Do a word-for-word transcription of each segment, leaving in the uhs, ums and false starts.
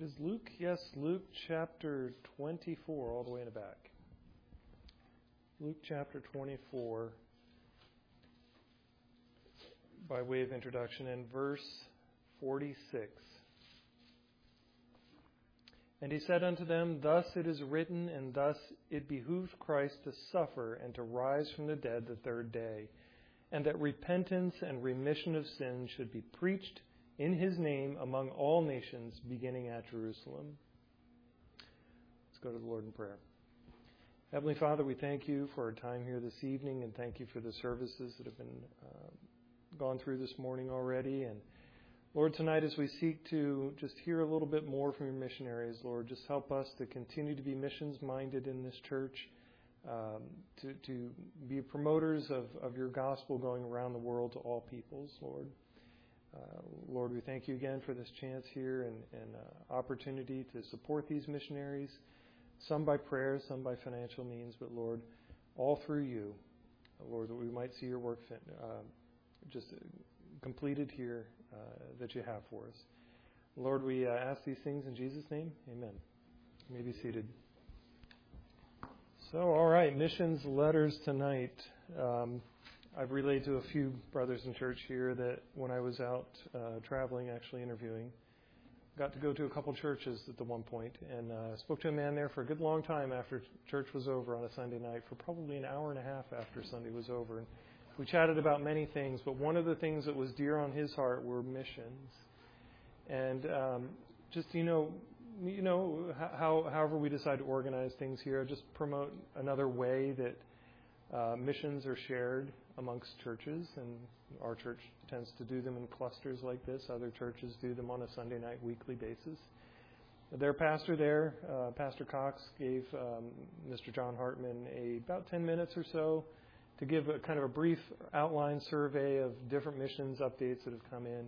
Is Luke? Yes, Luke chapter twenty-four, all the way in the back. Luke chapter twenty-four, by way of introduction, and verse forty-six. And he said unto them, Thus it is written, and thus it behooved Christ to suffer and to rise from the dead the third day, and that repentance and remission of sins should be preached in his name among all nations, beginning at Jerusalem. Let's go to the Lord in prayer. Heavenly Father, we thank you for our time here this evening, and thank you for the services that have been uh, gone through this morning already. And Lord, tonight as we seek to just hear a little bit more from your missionaries, Lord, just help us to continue to be missions-minded in this church, um, to, to be promoters of, of your gospel going around the world to all peoples, Lord. Uh, Lord, we thank you again for this chance here and, and uh, opportunity to support these missionaries, some by prayer, some by financial means, but Lord, all through you, Lord, that we might see your work fin- uh, just completed here uh, that you have for us. Lord, we uh, ask these things in Jesus' name. Amen. You may be seated. So, all right, missions letters tonight. Um, I've relayed to a few brothers in church here that when I was out uh, traveling, actually interviewing, got to go to a couple churches at the one point, and uh, spoke to a man there for a good long time after church was over on a Sunday night, for probably an hour and a half after Sunday was over. And we chatted about many things, but one of the things that was dear on his heart were missions. And um, just, you know, you know, how, however we decide to organize things here, just promote another way that uh, missions are shared amongst churches, and our church tends to do them in clusters like this. Other churches do them on a Sunday night, weekly basis. Their pastor there, uh, Pastor Cox, gave um, Mister John Hartman a, about ten minutes or so to give a kind of a brief outline survey of different missions updates that have come in.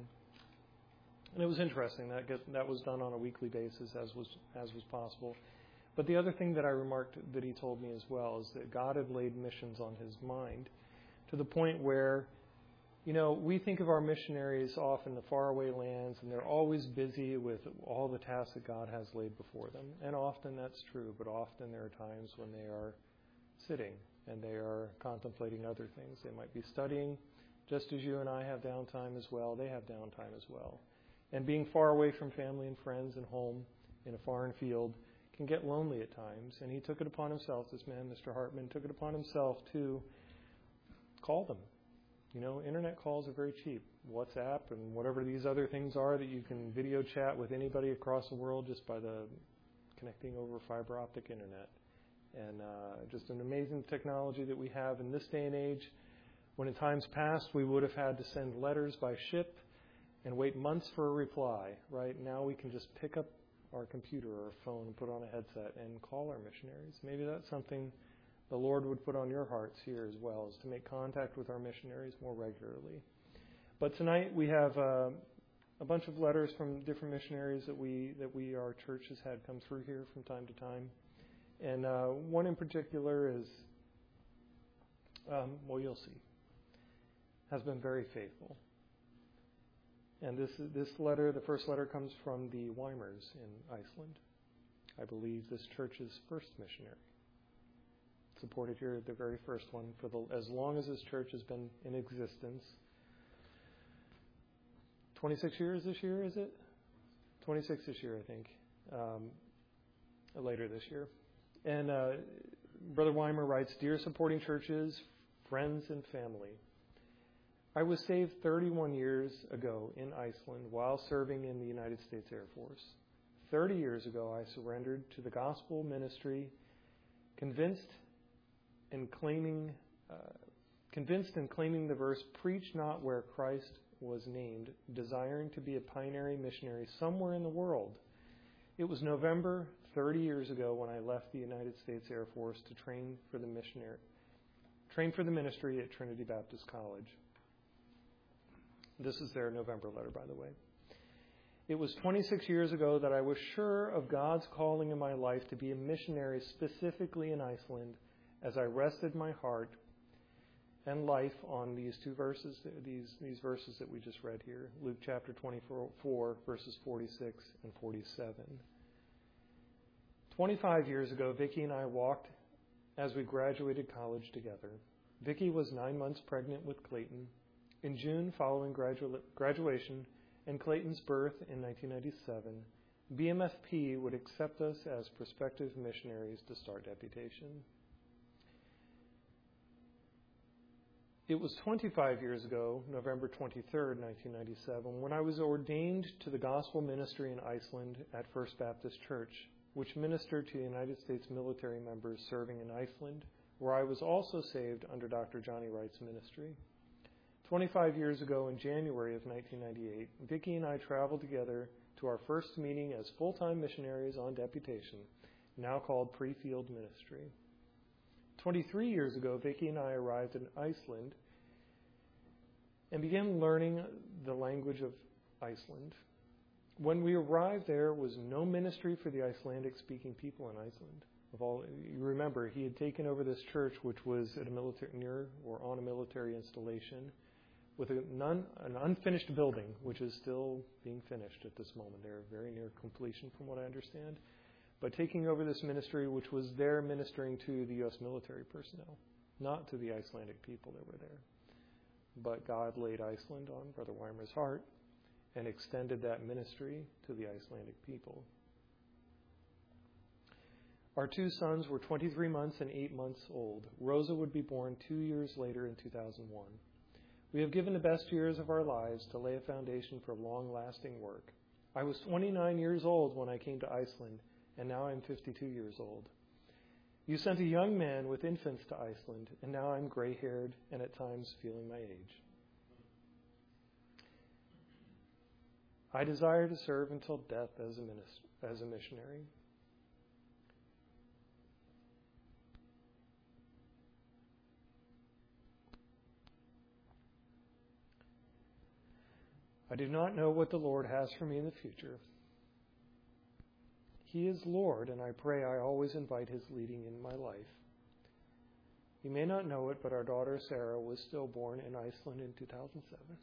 And it was interesting. That get, that was done on a weekly basis, as was as was possible. But the other thing that I remarked that he told me as well is that God had laid missions on his mind, to the point where, you know, we think of our missionaries off in the faraway lands, and they're always busy with all the tasks that God has laid before them. And often that's true, but often there are times when they are sitting and they are contemplating other things. They might be studying, just as you and I have downtime as well. They have downtime as well. And being far away from family and friends and home in a foreign field can get lonely at times. And he took it upon himself, this man, Mister Hartman, took it upon himself to call them. You know, internet calls are very cheap. WhatsApp and whatever these other things are that you can video chat with anybody across the world just by the connecting over fiber optic internet. And uh, just an amazing technology that we have in this day and age. When in times past we would have had to send letters by ship and wait months for a reply, right? Now we can just pick up our computer or phone and put on a headset and call our missionaries. Maybe that's something the Lord would put on your hearts here as well, is to make contact with our missionaries more regularly. But tonight we have uh, a bunch of letters from different missionaries that we that we our church has had come through here from time to time. And uh, one in particular is, um, well, you'll see, has been very faithful. And this this letter, the first letter, comes from the Weimers in Iceland. I believe this church's first missionary. Supported here, the very first one, for the as long as this church has been in existence. twenty-six years this year, is it? twenty-six this year, I think. Um, later this year. And uh, Brother Weimer writes, Dear supporting churches, friends, and family, I was saved thirty-one years ago in Iceland while serving in the United States Air Force. thirty years ago, I surrendered to the gospel ministry, convinced and claiming, uh, convinced and claiming the verse, preach not where Christ was named, desiring to be a pioneering missionary somewhere in the world. It was November thirty years ago when I left the United States Air Force to train for the missionary, train for the ministry at Trinity Baptist College. This is their November letter, by the way. It was twenty-six years ago that I was sure of God's calling in my life to be a missionary, specifically in Iceland, as I rested my heart and life on these two verses, these, these verses that we just read here, Luke chapter twenty-four, verses forty-six and forty-seven. twenty-five years ago, Vicki and I walked as we graduated college together. Vicki was nine months pregnant with Clayton. In June, following gradu- graduation and Clayton's birth in nineteen ninety-seven, B M F P would accept us as prospective missionaries to start deputation. It was twenty-five years ago, November twenty-third, nineteen ninety-seven, when I was ordained to the gospel ministry in Iceland at First Baptist Church, which ministered to United States military members serving in Iceland, where I was also saved under Doctor Johnny Wright's ministry. twenty-five years ago, in January of nineteen ninety-eight, Vicki and I traveled together to our first meeting as full-time missionaries on deputation, now called Pre-Field Ministry. twenty-three years ago, Vicki and I arrived in Iceland and began learning the language of Iceland. When we arrived, there was no ministry for the Icelandic-speaking people in Iceland. Of all, you remember, he had taken over this church, which was at a military near or on a military installation, with a non, an unfinished building, which is still being finished at this moment. They're very near completion, from what I understand. But taking over this ministry, which was there ministering to the U S military personnel, not to the Icelandic people that were there. But God laid Iceland on Brother Weimer's heart and extended that ministry to the Icelandic people. Our two sons were twenty-three months and eight months old. Rosa would be born two years later in two thousand one. We have given the best years of our lives to lay a foundation for long-lasting work. I was twenty-nine years old when I came to Iceland, and now I'm fifty-two years old. You sent a young man with infants to Iceland, and now I'm gray-haired and at times feeling my age. I desire to serve until death as a, minister, as a missionary. I do not know what the Lord has for me in the future. He is Lord, and I pray I always invite His leading in my life. You may not know it, but our daughter Sarah was stillborn in Iceland in two thousand seven.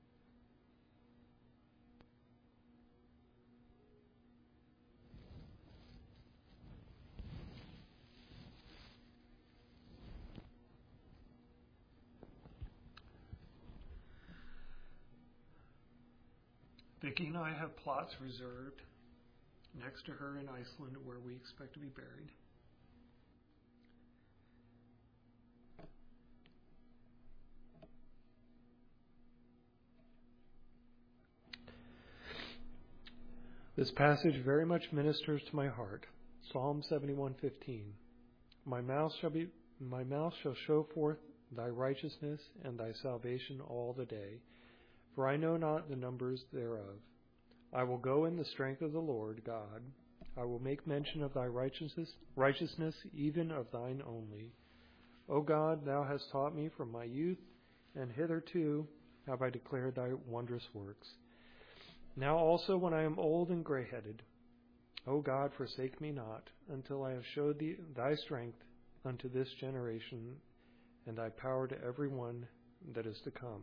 Vicki and I have plots reserved next to her in Iceland where we expect to be buried. This passage very much ministers to my heart. Psalm seventy-one fifteen. My mouth shall be my mouth shall show forth thy righteousness and thy salvation all the day, for I know not the numbers thereof. I will go in the strength of the Lord God. I will make mention of thy righteousness, righteousness even of thine only. O God, thou hast taught me from my youth, and hitherto have I declared thy wondrous works. Now also when I am old and gray-headed, O God, forsake me not, until I have showed thee thy strength unto this generation, and thy power to every one that is to come.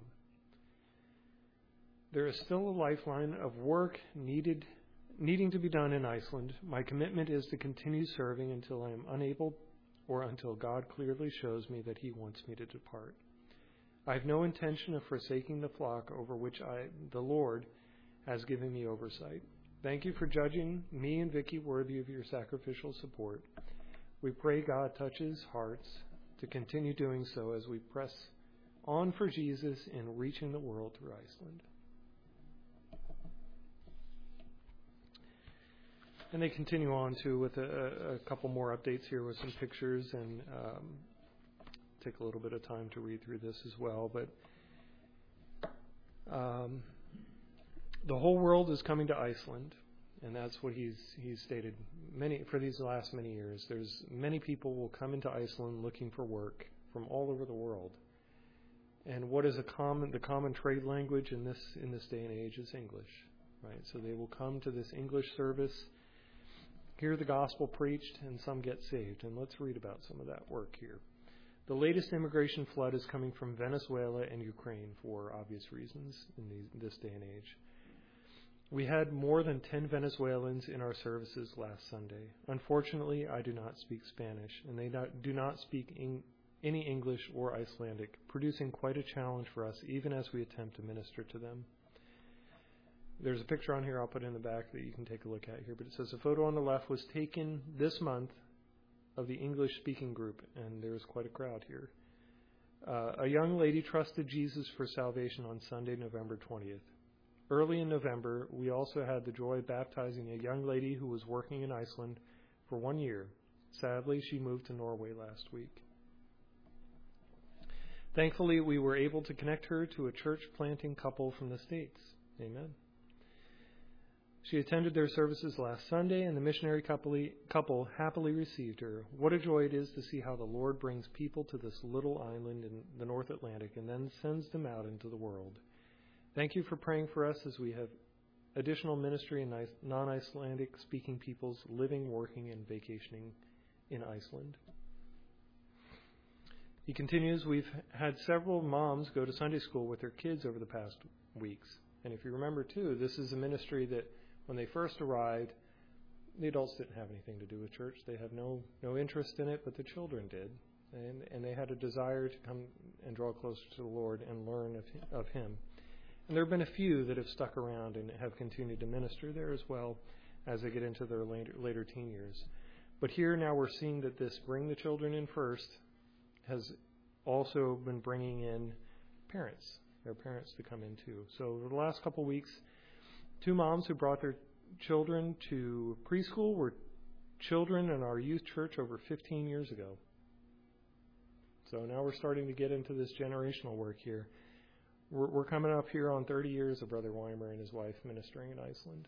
There is still a lifeline of work needed, needing to be done in Iceland. My commitment is to continue serving until I am unable or until God clearly shows me that He wants me to depart. I have no intention of forsaking the flock over which I, the Lord, has given me oversight. Thank you for judging me and Vicki worthy of your sacrificial support. We pray God touches hearts to continue doing so as we press on for Jesus in reaching the world through Iceland. And they continue on, too, with a, a couple more updates here with some pictures, and um, take a little bit of time to read through this as well. But um, the whole world is coming to Iceland, and that's what he's he's stated many for these last many years. There's many people will come into Iceland looking for work from all over the world. And what is a common the common trade language in this in this day and age is English, right? So they will come to this English service, hear the gospel preached, and some get saved. And let's read about some of that work here. The latest immigration flood is coming from Venezuela and Ukraine for obvious reasons in these, this day and age. We had more than ten Venezuelans in our services last Sunday. Unfortunately, I do not speak Spanish, and they not, do not speak Eng- any English or Icelandic, producing quite a challenge for us even as we attempt to minister to them. There's a picture on here I'll put in the back that you can take a look at here, but it says the photo on the left was taken this month of the English-speaking group, and there was quite a crowd here. Uh, a young lady trusted Jesus for salvation on Sunday, November twentieth. Early in November, we also had the joy of baptizing a young lady who was working in Iceland for one year. Sadly, she moved to Norway last week. Thankfully, we were able to connect her to a church-planting couple from the States. Amen. She attended their services last Sunday, and the missionary couple happily received her. What a joy it is to see how the Lord brings people to this little island in the North Atlantic and then sends them out into the world. Thank you for praying for us as we have additional ministry in non-Icelandic speaking peoples living, working, and vacationing in Iceland. He continues, we've had several moms go to Sunday school with their kids over the past weeks. And if you remember, too, this is a ministry that when they first arrived, the adults didn't have anything to do with church. They had no no interest in it, but the children did. And, and they had a desire to come and draw closer to the Lord and learn of, of Him. And there have been a few that have stuck around and have continued to minister there as well as they get into their later, later teen years. But here now we're seeing that this bring the children in first has also been bringing in parents, their parents to come in too. So over the last couple of weeks, two moms who brought their children to preschool were children in our youth church over fifteen years ago. So now we're starting to get into this generational work here. We're, we're coming up here on thirty years of Brother Weimer and his wife ministering in Iceland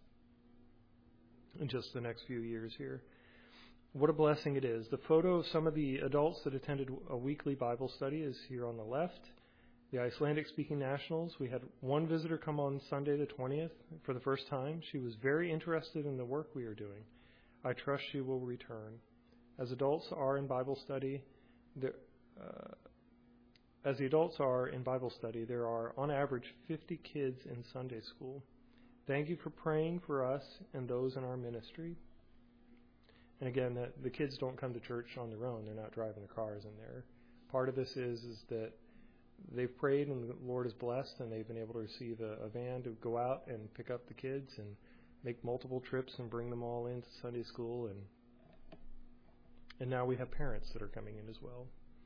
in just the next few years here. What a blessing it is. The photo of some of the adults that attended a weekly Bible study is here on the left. The Icelandic-speaking nationals, we had one visitor come on Sunday the twentieth for the first time. She was very interested in the work we are doing. I trust she will return. As adults are in Bible study, there, uh, as the adults are in Bible study, there are on average fifty kids in Sunday school. Thank you for praying for us and those in our ministry. And again, the, the kids don't come to church on their own. They're not driving their cars in there. Part of this is, is that they've prayed and the Lord is blessed, and they've been able to receive a, a van to go out and pick up the kids and make multiple trips and bring them all into Sunday school. And and now we have parents that are coming in as well.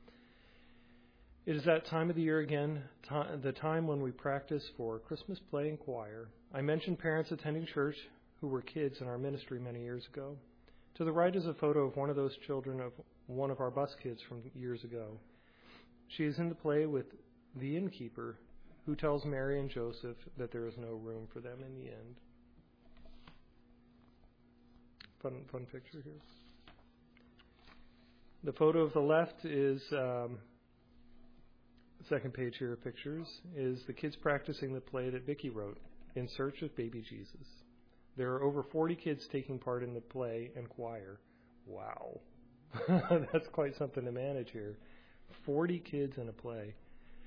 It is that time of the year again, t- the time when we practice for Christmas play and choir. I mentioned parents attending church who were kids in our ministry many years ago. To the right is a photo of one of those children of one of our bus kids from years ago. She is in the play with the innkeeper who tells Mary and Joseph that there is no room for them in the end. Fun, fun picture here. The photo of the left is, um, second page here of pictures, is the kids practicing the play that Vicki wrote, In Search of Baby Jesus. There are over forty kids taking part in the play and choir. Wow. That's quite something to manage here. forty kids in a play.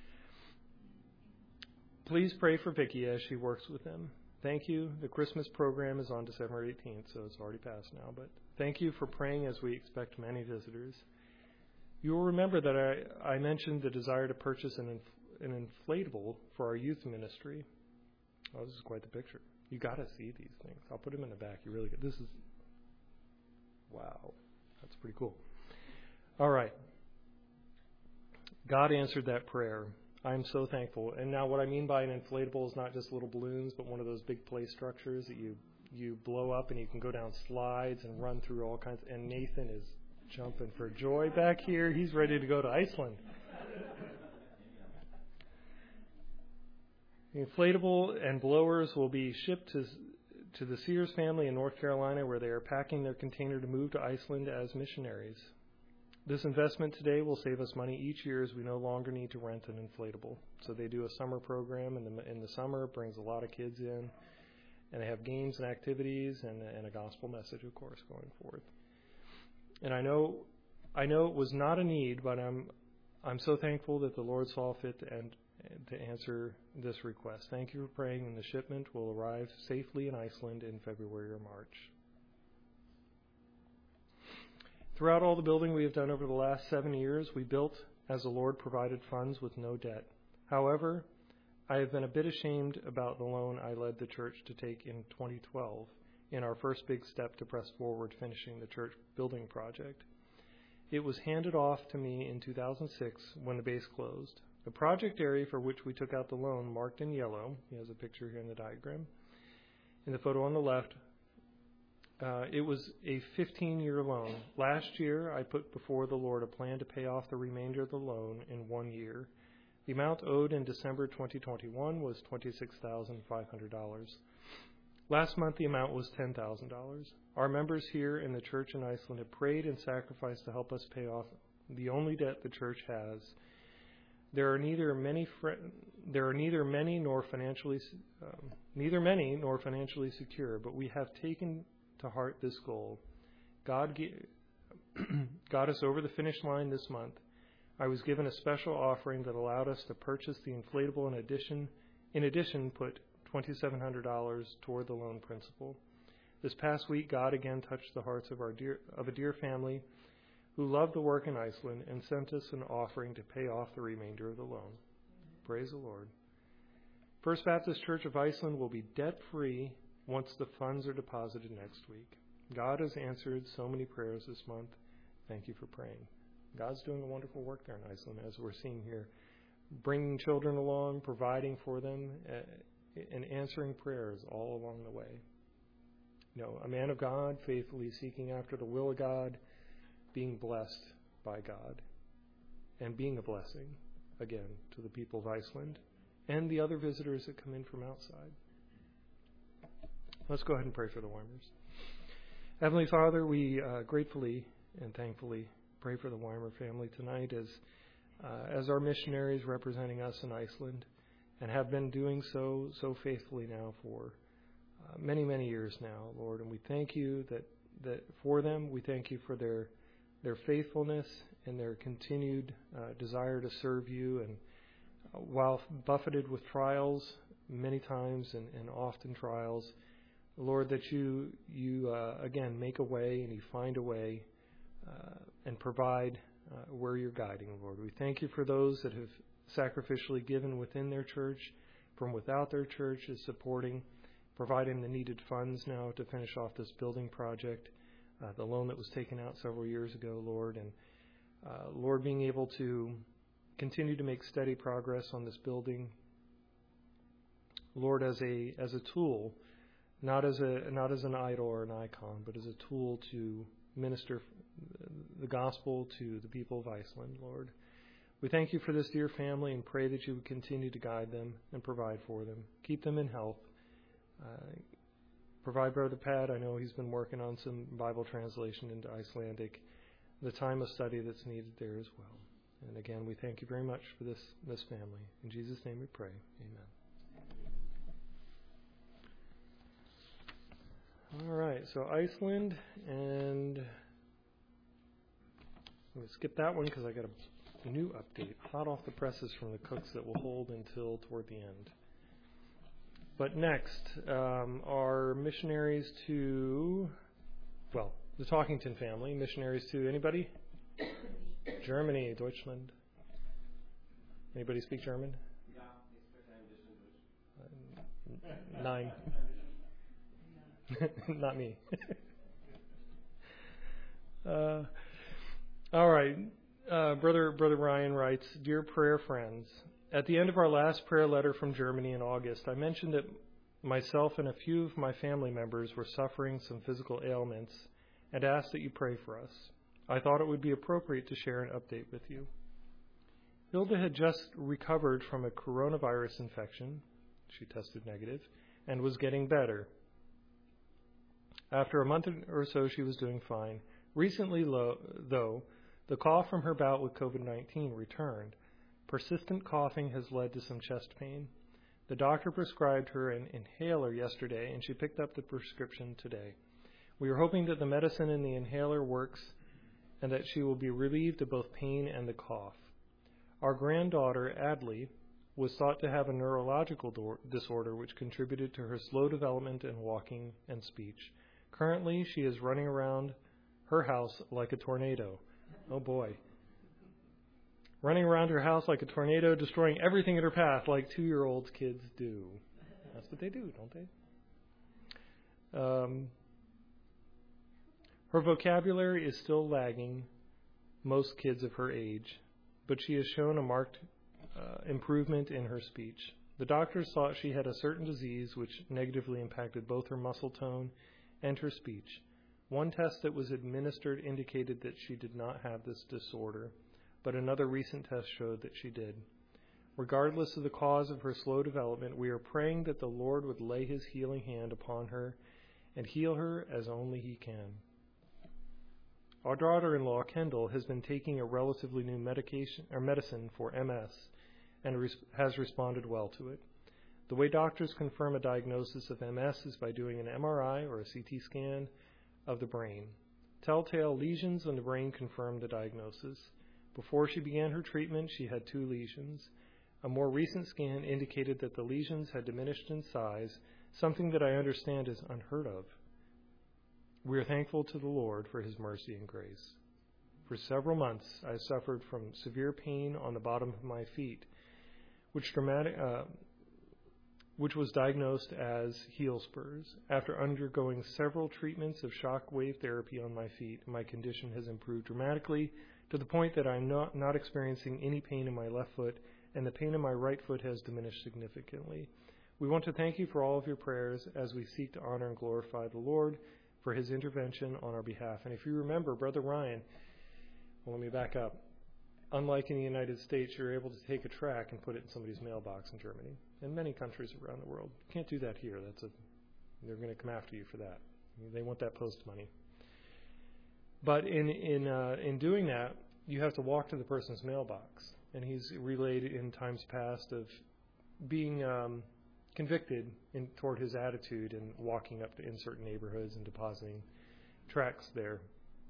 Please pray for Vicki as she works with them. Thank you. The Christmas program is on December eighteenth, so it's already passed now. But thank you for praying as we expect many visitors. You will remember that I, I mentioned the desire to purchase an, inf- an inflatable for our youth ministry. Oh, this is quite the picture. You got to see these things. I'll put them in the back. You really get this is wow. That's pretty cool. All right. God answered that prayer. I'm so thankful. And now what I mean by an inflatable is not just little balloons, but one of those big play structures that you, you blow up and you can go down slides and run through all kinds. And Nathan is jumping for joy back here. He's ready to go to Iceland. The inflatable and blowers will be shipped to, to the Sears family in North Carolina, where they are packing their container to move to Iceland as missionaries. This investment today will save us money each year as we no longer need to rent an inflatable. So they do a summer program in the, in the summer. It brings a lot of kids in. And they have games and activities and, and a gospel message, of course, going forth. And I know I know it was not a need, but I'm I'm so thankful that the Lord saw fit to, end, to answer this request. Thank you for praying, and the shipment will arrive safely in Iceland in February or March. Throughout all the building we have done over the last seven years, we built as the Lord provided funds with no debt. However, I have been a bit ashamed about the loan I led the church to take in twenty twelve in our first big step to press forward finishing the church building project. It was handed off to me in two thousand six when the base closed. The project area for which we took out the loan, marked in yellow, he has a picture here in the diagram, in the photo on the left, uh, it was a fifteen-year loan. Last year, I put before the Lord a plan to pay off the remainder of the loan in one year. The amount owed in December twenty twenty-one was twenty-six thousand five hundred dollars. Last month, the amount was ten thousand dollars. Our members here in the church in Iceland have prayed and sacrificed to help us pay off the only debt the church has. There are neither many fr- there are neither many nor financially um, neither many nor financially secure, but we have taken to heart this goal. God ge- got us over the finish line this month. I was given a special offering that allowed us to purchase the inflatable in addition. In addition, put twenty-seven hundred dollars toward the loan principal. This past week, God again touched the hearts of our dear of a dear family who loved the work in Iceland and sent us an offering to pay off the remainder of the loan. Praise the Lord. First Baptist Church of Iceland will be debt-free once the funds are deposited next week. God has answered so many prayers this month. Thank you for praying. God's doing a wonderful work there in Iceland, as we're seeing here, bringing children along, providing for them, uh, and answering prayers all along the way. You know, a man of God, faithfully seeking after the will of God, being blessed by God, and being a blessing, again, to the people of Iceland and the other visitors that come in from outside. Let's go ahead and pray for the Weimers. Heavenly Father, we uh, gratefully and thankfully pray for the Weimer family tonight as uh, as our missionaries representing us in Iceland, and have been doing so so faithfully now for uh, many, many years now, Lord. And we thank you that, that for them. We thank you for their their faithfulness and their continued uh, desire to serve you. And uh, while buffeted with trials many times and, and often trials, Lord, that you, you uh, again, make a way and you find a way uh, and provide uh, where you're guiding, Lord. We thank you for those that have sacrificially given within their church, from without their church, is supporting, providing the needed funds now to finish off this building project, uh, the loan that was taken out several years ago, Lord. And uh, Lord, being able to continue to make steady progress on this building, Lord, as a as a tool, not as a not as an idol or an icon, but as a tool to minister the gospel to the people of Iceland, Lord. We thank you for this dear family and pray that you would continue to guide them and provide for them. Keep them in health. Uh, provide Brother Pat. I know he's been working on some Bible translation into Icelandic, the time of study that's needed there as well. And again, we thank you very much for this, this family. In Jesus' name we pray. Amen. All right, so Iceland, and I'm going to skip that one because I got a new update, hot off the presses from the cooks that will hold until toward the end. But next, um, our missionaries to, well, the Talkington family, missionaries to anybody? Germany, Deutschland. Anybody speak German? Uh, nine. Not me. uh, all right. Uh, Brother Brother Ryan writes, Dear prayer friends, at the end of our last prayer letter from Germany in August, I mentioned that myself and a few of my family members were suffering some physical ailments and asked that you pray for us. I thought it would be appropriate to share an update with you. Hilda had just recovered from a coronavirus infection. She tested negative and was getting better. After a month or so, she was doing fine. Recently, lo- though, the cough from her bout with covid nineteen returned. Persistent coughing has led to some chest pain. The doctor prescribed her an inhaler yesterday, and she picked up the prescription today. We are hoping that the medicine in the inhaler works and that she will be relieved of both pain and the cough. Our granddaughter, Adley, was thought to have a neurological do- disorder which contributed to her slow development in walking and speech. Currently, she is running around her house like a tornado. Oh boy. Running around her house like a tornado, destroying everything in her path like two-year-old kids do. That's what they do, don't they? Um, her vocabulary is still lagging most kids of her age, but she has shown a marked uh, improvement in her speech. The doctors thought she had a certain disease which negatively impacted both her muscle tone and her speech. One test that was administered indicated that she did not have this disorder, but another recent test showed that she did. Regardless of the cause of her slow development, we are praying that the Lord would lay his healing hand upon her and heal her as only he can. Our daughter-in-law, Kendall, has been taking a relatively new medication or medicine for M S and res- has responded well to it. The way doctors confirm a diagnosis of M S is by doing an M R I or a C T scan of the brain. Telltale lesions in the brain confirm the diagnosis. Before she began her treatment, she had two lesions. A more recent scan indicated that the lesions had diminished in size, something that I understand is unheard of. We are thankful to the Lord for his mercy and grace. For several months, I suffered from severe pain on the bottom of my feet, which, dramatic, uh, which was diagnosed as heel spurs. After undergoing several treatments of shock wave therapy on my feet, my condition has improved dramatically to the point that I'm not, not experiencing any pain in my left foot, and the pain in my right foot has diminished significantly. We want to thank you for all of your prayers as we seek to honor and glorify the Lord for his intervention on our behalf. And if you remember, Brother Ryan, well, let me back up. Unlike in the United States, you're able to take a tract and put it in somebody's mailbox in Germany and many countries around the world. You can't do that here. That's a, they're going to come after you for that. They want that post money. But in in uh, in doing that, you have to walk to the person's mailbox. And he's relayed in times past of being um, convicted in, toward his attitude and walking up to in certain neighborhoods and depositing tracts there.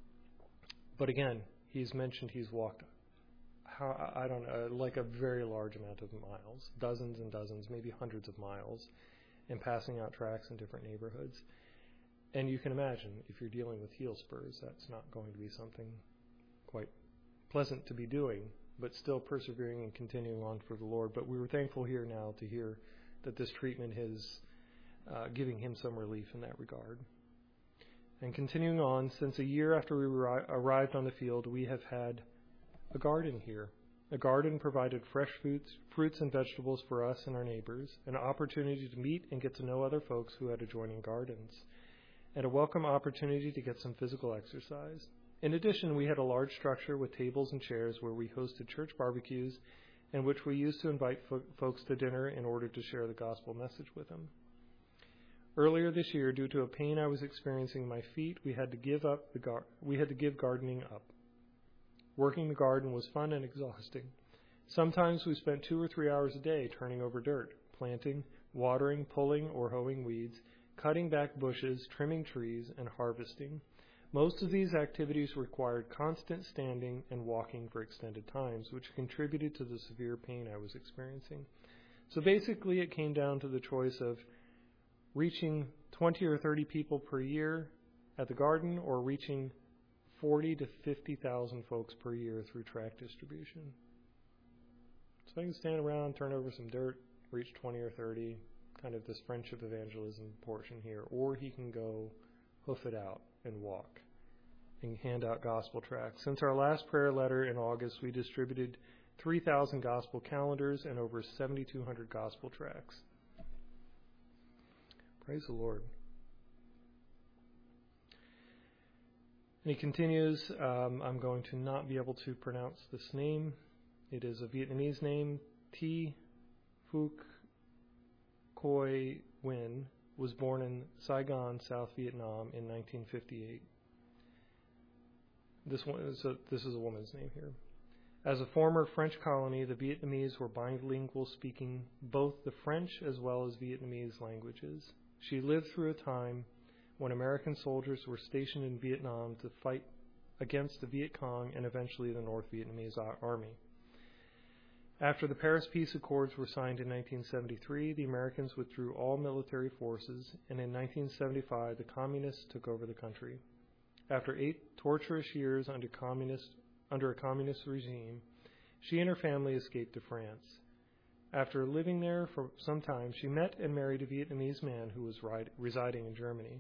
But again, he's mentioned he's walked, how, I don't know, like a very large amount of miles, dozens and dozens, maybe hundreds of miles, and passing out tracts in different neighborhoods. And you can imagine, if you're dealing with heel spurs, that's not going to be something quite pleasant to be doing, but still persevering and continuing on for the Lord. But we were thankful here now to hear that this treatment is uh, giving him some relief in that regard. And continuing on, since a year after we ri- arrived on the field, we have had a garden here. A garden provided fresh fruits, fruits and vegetables for us and our neighbors, an opportunity to meet and get to know other folks who had adjoining gardens, and a welcome opportunity to get some physical exercise. In addition, we had a large structure with tables and chairs where we hosted church barbecues and which we used to invite fo- folks to dinner in order to share the gospel message with them. Earlier this year, due to a pain I was experiencing in my feet, we had to give up the gar- we had to give gardening up. Working the garden was fun and exhausting. Sometimes we spent two or three hours a day turning over dirt, planting, watering, pulling or hoeing weeds, cutting back bushes, trimming trees, and harvesting. Most of these activities required constant standing and walking for extended times, which contributed to the severe pain I was experiencing. So basically, it came down to the choice of reaching twenty or thirty people per year at the garden or reaching forty to fifty thousand folks per year through tract distribution. So I can stand around, turn over some dirt, reach twenty or thirty, kind of this friendship evangelism portion here, or he can go hoof it out and walk and hand out gospel tracts. Since our last prayer letter in August, we distributed three thousand gospel calendars and over seven thousand two hundred gospel tracts. Praise the Lord. And he continues, um, I'm going to not be able to pronounce this name. It is a Vietnamese name. T. Phuc Coi Nguyen was born in Saigon, South Vietnam in nineteen fifty-eight. This one is a, this is a woman's name here. As a former French colony, the Vietnamese were bilingual, speaking both the French as well as Vietnamese languages. She lived through a time when American soldiers were stationed in Vietnam to fight against the Viet Cong and eventually the North Vietnamese Army. After the Paris Peace Accords were signed in nineteen seventy-three, the Americans withdrew all military forces, and in nineteen seventy-five, the Communists took over the country. After eight torturous years under, communist, under a communist regime, she and her family escaped to France. After living there for some time, she met and married a Vietnamese man who was ri- residing in Germany.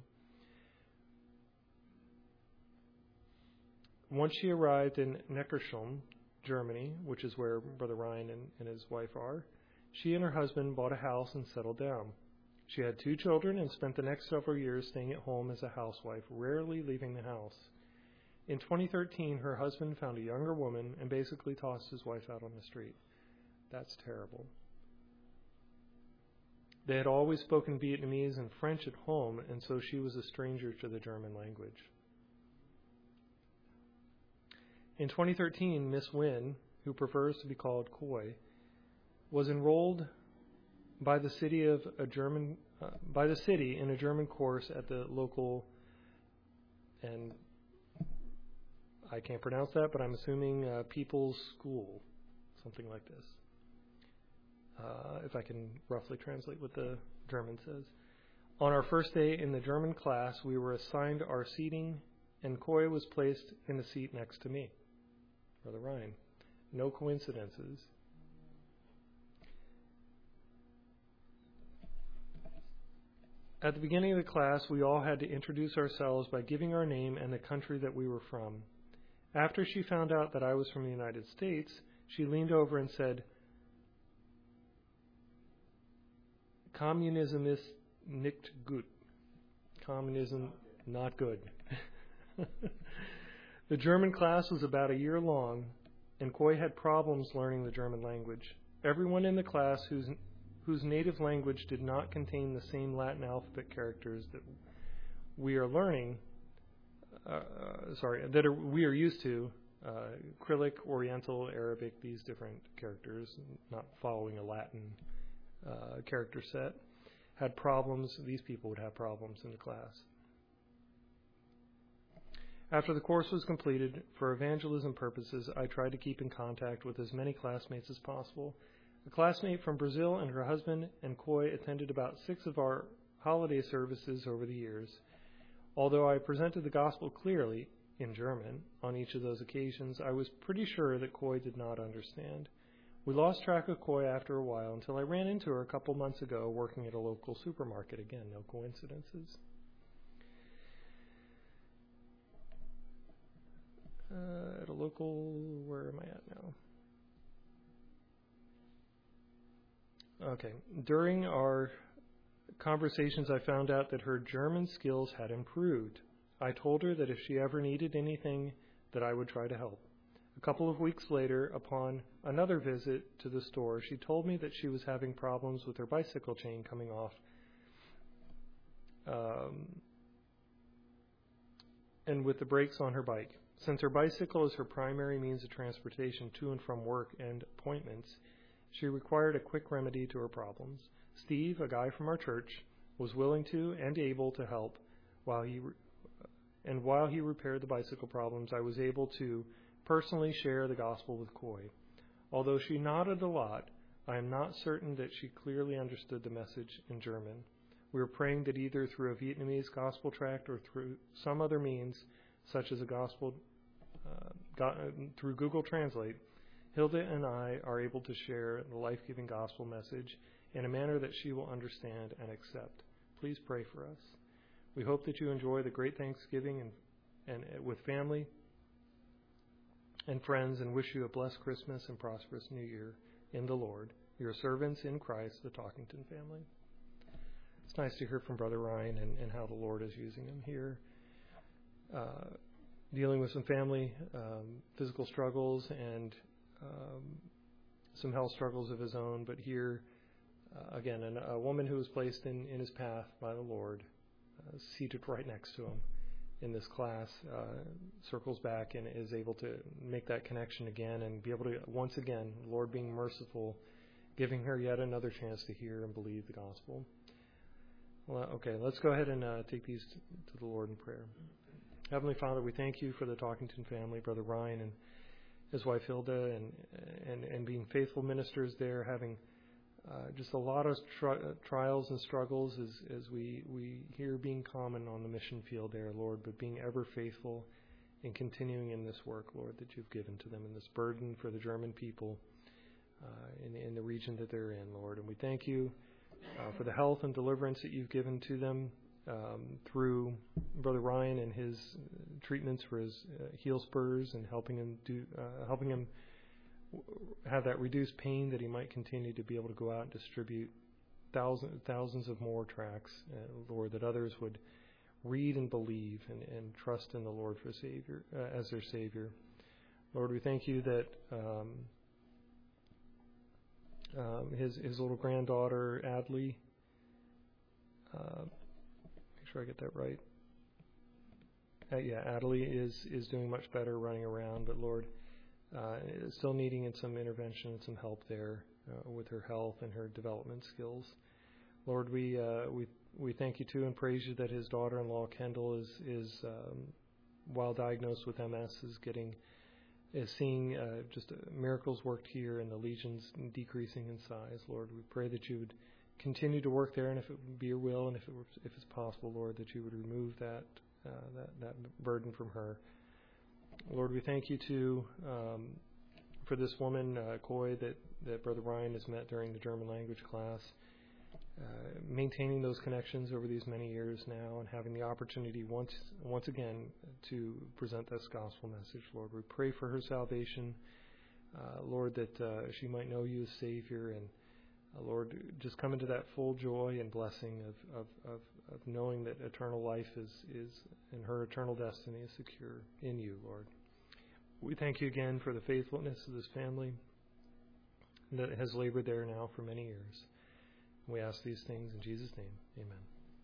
Once she arrived in Neckarsulm, Germany, which is where Brother Ryan and, and his wife are, she and her husband bought a house and settled down. She had two children and spent the next several years staying at home as a housewife, rarely leaving the house. In twenty thirteen, her husband found a younger woman and basically tossed his wife out on the street. That's terrible. They had always spoken Vietnamese and French at home, and so she was a stranger to the German language. In twenty thirteen, Miss Wynn, who prefers to be called Coy, was enrolled by the city of a German uh, by the city in a German course at the local, and I can't pronounce that, but I'm assuming uh, People's School, something like this. Uh, if I can roughly translate what the German says. On our first day in the German class, we were assigned our seating, and Coy was placed in the seat next to me. Brother Ryan. No coincidences. At the beginning of the class, we all had to introduce ourselves by giving our name and the country that we were from. After she found out that I was from the United States, she leaned over and said, "Communism ist nicht gut." Communism, not good. The German class was about a year long, and Coy had problems learning the German language. Everyone in the class whose whose native language did not contain the same Latin alphabet characters that we are learning, uh, sorry, that are, we are used to, uh, Cyrillic, Oriental, Arabic, these different characters, not following a Latin uh, character set, had problems. These people would have problems in the class. After the course was completed, for evangelism purposes, I tried to keep in contact with as many classmates as possible. A classmate from Brazil and her husband and Coy attended about six of our holiday services over the years. Although I presented the gospel clearly, in German, on each of those occasions, I was pretty sure that Coy did not understand. We lost track of Coy after a while until I ran into her a couple months ago working at a local supermarket. Again, no coincidences. Uh, at a local, where am I at now? Okay. During our conversations, I found out that her German skills had improved. I told her that if she ever needed anything, that I would try to help. A couple of weeks later, upon another visit to the store, she told me that she was having problems with her bicycle chain coming off. Um, and with the brakes on her bike. Since her bicycle is her primary means of transportation to and from work and appointments, she required a quick remedy to her problems. Steve, a guy from our church, was willing to and able to help while he re- and while he repaired the bicycle problems, I was able to personally share the gospel with Coy. Although she nodded a lot, I am not certain that she clearly understood the message in German. We were praying that either through a Vietnamese gospel tract or through some other means, such as a gospel uh, got, uh, through Google Translate, Hilda and I are able to share the life-giving gospel message in a manner that she will understand and accept. Please pray for us. We hope that you enjoy the great Thanksgiving and, and uh, with family and friends, and wish you a blessed Christmas and prosperous New Year in the Lord. Your servants in Christ, the Talkington family. It's nice to hear from Brother Ryan and, and how the Lord is using him here. Uh, dealing with some family, um, physical struggles, and um, some health struggles of his own. But here, uh, again, an, a woman who was placed in, in his path by the Lord, uh, seated right next to him in this class, uh, circles back and is able to make that connection again and be able to, once again, Lord being merciful, giving her yet another chance to hear and believe the gospel. Well, okay, let's go ahead and uh, take these to the Lord in prayer. Heavenly Father, we thank you for the Talkington family, Brother Ryan and his wife Hilda, and and, and being faithful ministers there, having uh, just a lot of tri- trials and struggles as, as we, we hear being common on the mission field there, Lord, but being ever faithful and continuing in this work, Lord, that you've given to them, and this burden for the German people uh, in, in the region that they're in, Lord. And we thank you uh, for the health and deliverance that you've given to them um, through Brother Ryan and his treatments for his uh, heel spurs, and helping him do uh, helping him have that reduced pain, that he might continue to be able to go out and distribute thousands thousands of more tracts, uh, Lord, that others would read and believe and, and trust in the Lord for Savior uh, as their Savior. Lord, we thank you that um, um, his his little granddaughter Adley, uh, make sure I get that right. Uh, yeah, Adley is is doing much better, running around, but Lord, uh, still needing some intervention and some help there uh, with her health and her development skills. Lord, we uh, we we thank you too and praise you that his daughter-in-law Kendall is is um, while diagnosed with M S is getting is seeing uh, just uh, miracles worked here, and the lesions decreasing in size. Lord, we pray that you would continue to work there, and if it would be your will, and if it were, if it's possible, Lord, that you would remove that uh, that that burden from her. Lord, we thank you too um, for this woman, uh, Koi, that, that Brother Ryan has met during the German language class, uh, maintaining those connections over these many years now, and having the opportunity once once again to present this gospel message. Lord, we pray for her salvation, uh, Lord, that uh, she might know you as Savior, and uh, Lord, just come into that full joy and blessing of, of, of, of knowing that eternal life is, is and her eternal destiny is secure in you, Lord. We thank you again for the faithfulness of this family that has labored there now for many years. We ask these things in Jesus' name. Amen.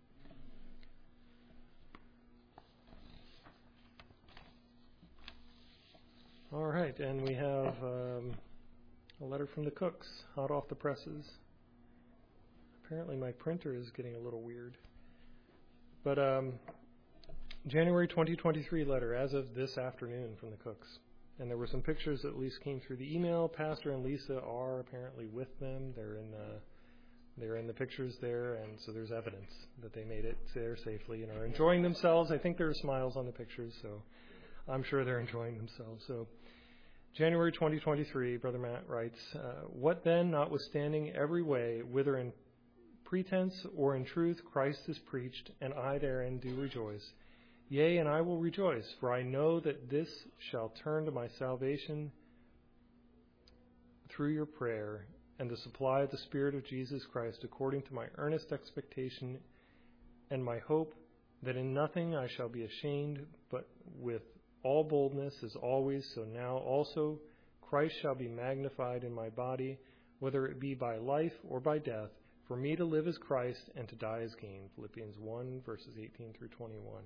All right, and we have um, a letter from the Cooks, hot off the presses. Apparently my printer is getting a little weird. But um, January twenty twenty-three letter, as of this afternoon, from the Cooks. And there were some pictures that at least came through the email. Pastor and Lisa are apparently with them. They're in the, they're in the pictures there, and so there's evidence that they made it there safely and are enjoying themselves. I think there are smiles on the pictures, so I'm sure they're enjoying themselves. So January twenty twenty-three, Brother Matt writes, uh, what then, notwithstanding every way, whether in pretense or in truth, Christ is preached, and I therein do rejoice. Yea, and I will rejoice, for I know that this shall turn to my salvation through your prayer and the supply of the Spirit of Jesus Christ, according to my earnest expectation and my hope that in nothing I shall be ashamed, but with all boldness, as always, so now also Christ shall be magnified in my body, whether it be by life or by death. For me to live is Christ, and to die is gain. Philippians one, verses eighteen through twenty-one.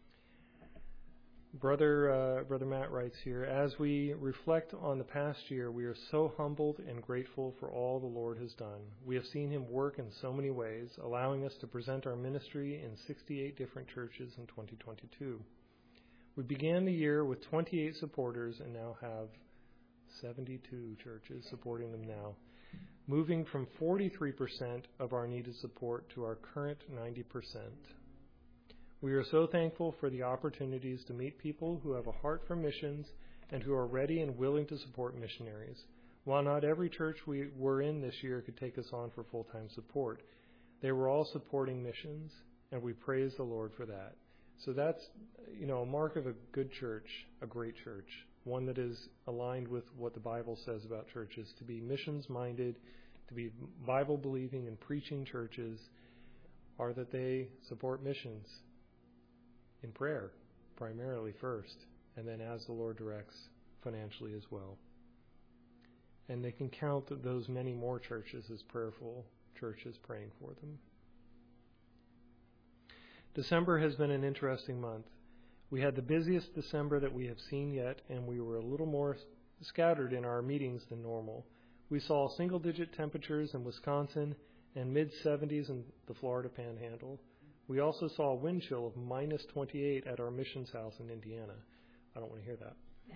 Brother uh, Brother Matt writes here, as we reflect on the past year, we are so humbled and grateful for all the Lord has done. We have seen him work in so many ways, allowing us to present our ministry in sixty-eight different churches in twenty twenty-two. We began the year with twenty-eight supporters and now have seventy-two churches supporting them now, moving from forty-three percent of our needed support to our current ninety percent. We are so thankful for the opportunities to meet people who have a heart for missions and who are ready and willing to support missionaries. While not every church we were in this year could take us on for full-time support, they were all supporting missions, and we praise the Lord for that. So that's, you know, a mark of a good church, a great church, one that is aligned with what the Bible says about churches, to be missions-minded, to be Bible-believing and preaching churches, are that they support missions in prayer, primarily first, and then as the Lord directs, financially as well. And they can count those many more churches as prayerful churches praying for them. December has been an interesting month. We had the busiest December that we have seen yet, and we were a little more scattered in our meetings than normal. We saw single-digit temperatures in Wisconsin and mid-seventies in the Florida Panhandle. We also saw a wind chill of minus twenty-eight at our missions house in Indiana. I don't want to hear that.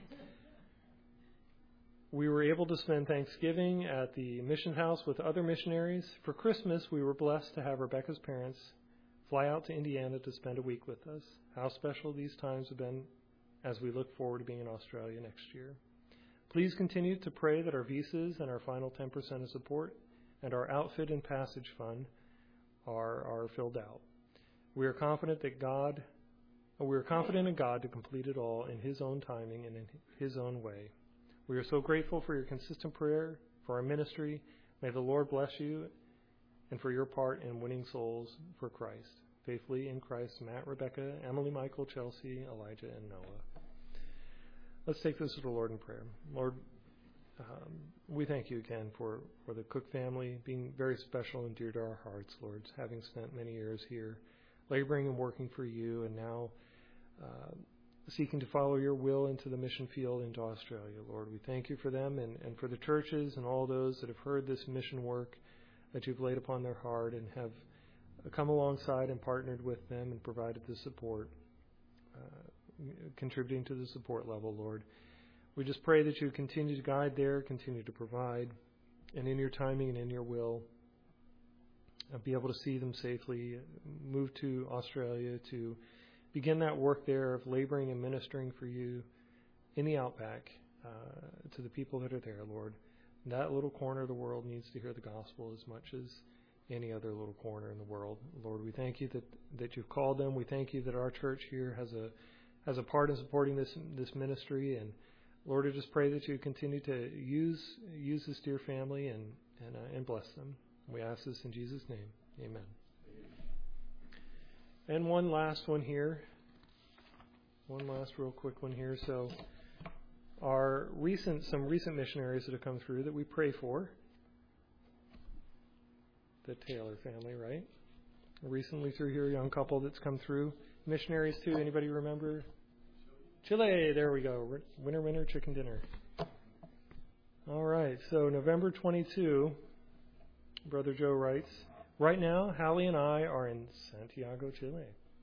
We were able to spend Thanksgiving at the mission house with other missionaries. For Christmas, we were blessed to have Rebecca's parents fly out to Indiana to spend a week with us. How special these times have been as we look forward to being in Australia next year. Please continue to pray that our visas and our final ten percent of support and our outfit and passage fund are, are filled out. We are confident that God, we are confident in God to complete it all in His own timing and in His own way. We are so grateful for your consistent prayer, for our ministry. May the Lord bless you and for your part in winning souls for Christ. Faithfully in Christ, Matt, Rebecca, Emily, Michael, Chelsea, Elijah, and Noah. Let's take this to the Lord in prayer. Lord, um, we thank you again for, for the Cook family being very special and dear to our hearts, Lord, having spent many years here, laboring and working for you, and now uh, seeking to follow your will into the mission field into Australia, Lord. We thank you for them and, and for the churches and all those that have heard this mission work that you've laid upon their heart and have come alongside and partnered with them and provided the support, uh, contributing to the support level, Lord. We just pray that you continue to guide there, continue to provide, and in your timing and in your will, uh, be able to see them safely, move to Australia to begin that work there of laboring and ministering for you in the outback uh, to the people that are there, Lord. That little corner of the world needs to hear the gospel as much as any other little corner in the world. Lord, we thank you that, that you've called them. We thank you that our church here has a has a part in supporting this this ministry. And Lord, I just pray that you continue to use use this dear family and and, uh, and bless them. We ask this in Jesus' name. Amen. And one last one here. One last real quick one here. So our recent some recent missionaries that have come through that we pray for. The Taylor family, right? Recently through here, a young couple that's come through. Missionaries too. Anybody remember? Chile. There we go. Winter, winter, chicken dinner. All right. So November twenty-second, Brother Joe writes, right now, Hallie and I are in Santiago, Chile.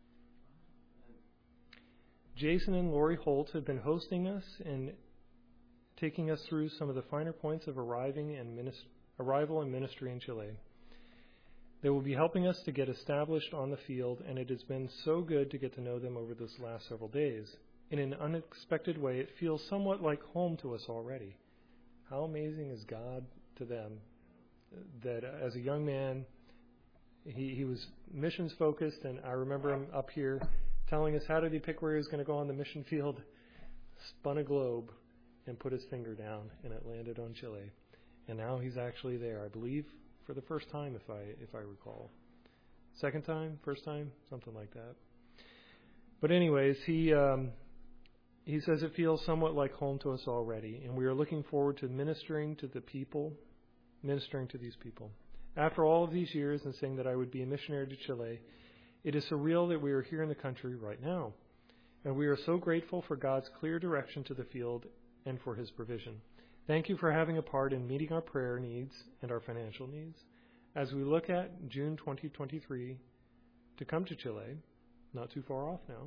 Jason and Lori Holt have been hosting us and taking us through some of the finer points of arriving and minis- arrival and ministry in Chile. They will be helping us to get established on the field, and it has been so good to get to know them over this last several days. In an unexpected way, it feels somewhat like home to us already. How amazing is God to them that uh, as a young man, he, he was missions focused, and I remember him up here telling us how did he pick where he was going to go on the mission field, spun a globe and put his finger down, and it landed on Chile. And now he's actually there, I believe, for the first time, if I if I recall. Second time, first time, something like that. But anyways, he um, he says it feels somewhat like home to us already, and we are looking forward to ministering to the people, ministering to these people. After all of these years and saying that I would be a missionary to Chile, it is surreal that we are here in the country right now, and we are so grateful for God's clear direction to the field and for His provision. Thank you for having a part in meeting our prayer needs and our financial needs. As we look at June twenty twenty-three to come to Chile, not too far off now,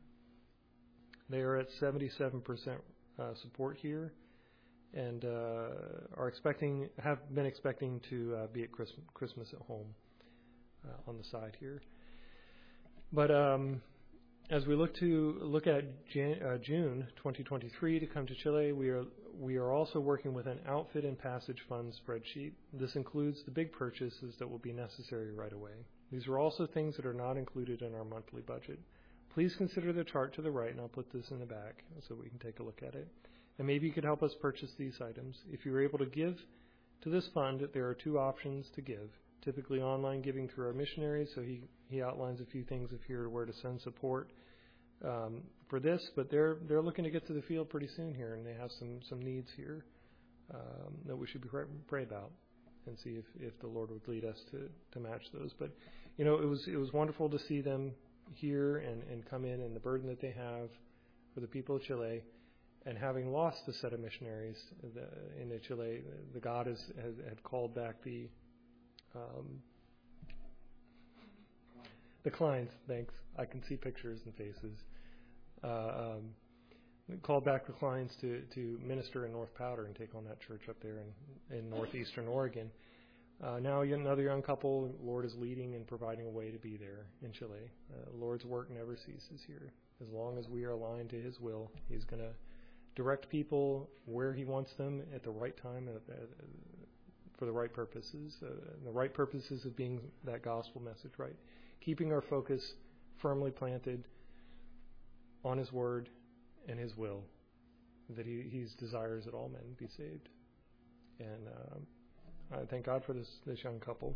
they are at seventy-seven percent uh, support here and uh, are expecting, have been expecting to uh, be at Christmas, Christmas at home uh, on the side here. But um, as we look to look at Jan, uh, June twenty twenty-three to come to Chile, we are we are also working with an outfit and passage fund spreadsheet. This includes the big purchases that will be necessary right away. These are also things that are not included in our monthly budget. Please consider the chart to the right, and I'll put this in the back so we can take a look at it. And maybe you could help us purchase these items. If you're able to give to this fund, there are two options to give. Typically online giving through our missionaries, so he, he outlines a few things if you're where to send support um, for this, but they're they're looking to get to the field pretty soon here, and they have some, some needs here um, that we should be pray, pray about and see if, if the Lord would lead us to, to match those. But, you know, it was it was wonderful to see them here and, and come in and the burden that they have for the people of Chile. And having lost a set of missionaries the, in the Chile, the God has, has had called back the um, the Kleins, thanks. I can see pictures and faces. Uh, um, called back the Kleins to, to minister in North Powder and take on that church up there in, in northeastern Oregon. Uh, now another young couple, Lord is leading and providing a way to be there in Chile. Uh, Lord's work never ceases here. As long as we are aligned to His will, He's going to direct people where He wants them at the right time uh, uh, for the right purposes. Uh, the right purposes of being that gospel message, right? Keeping our focus firmly planted on His word and His will, that He He's desires that all men be saved. And um, I thank God for this, this young couple.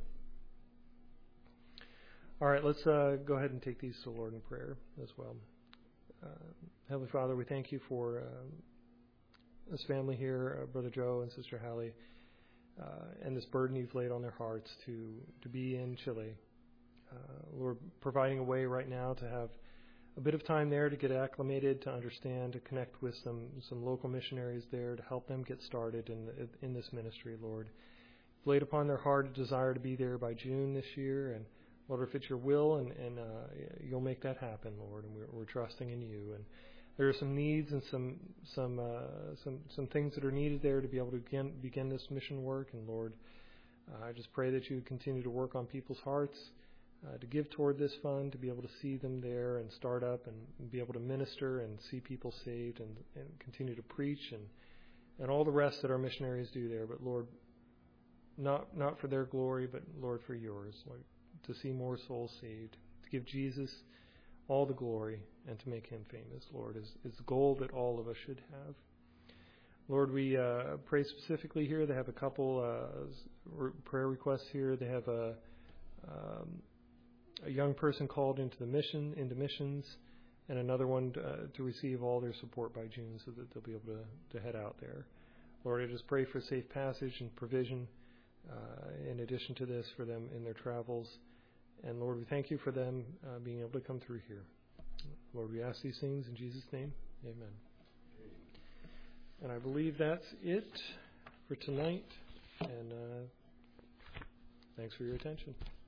All right, let's uh, go ahead and take these to the Lord in prayer as well. Uh, Heavenly Father, we thank You for um, this family here, uh, Brother Joe and Sister Hallie, uh, and this burden You've laid on their hearts to, to be in Chile. Uh, Lord, providing a way right now to have a bit of time there to get acclimated, to understand, to connect with some, some local missionaries there, to help them get started in, the, in this ministry, Lord. Laid upon their heart a desire to be there by June this year, and Lord, if it's Your will, and, and uh, You'll make that happen, Lord, and we're, we're trusting in You. And there are some needs and some some uh, some some things that are needed there to be able to begin, begin this mission work. And Lord, uh, I just pray that You would continue to work on people's hearts, uh, to give toward this fund, to be able to see them there and start up and be able to minister and see people saved and, and continue to preach and and all the rest that our missionaries do there. But Lord, Not not for their glory, but Lord, for Yours, Lord, to see more souls saved, to give Jesus all the glory and to make Him famous, Lord, is, is the goal that all of us should have. Lord, we uh, pray specifically here. They have a couple uh, prayer requests here. They have a um, a young person called into the mission, into missions, and another one uh, to receive all their support by June so that they'll be able to, to head out there. Lord, I just pray for safe passage and provision Uh, in addition to this, for them in their travels. And Lord, we thank You for them uh, being able to come through here. Lord, we ask these things in Jesus' name. Amen. And I believe that's it for tonight. And uh, thanks for your attention.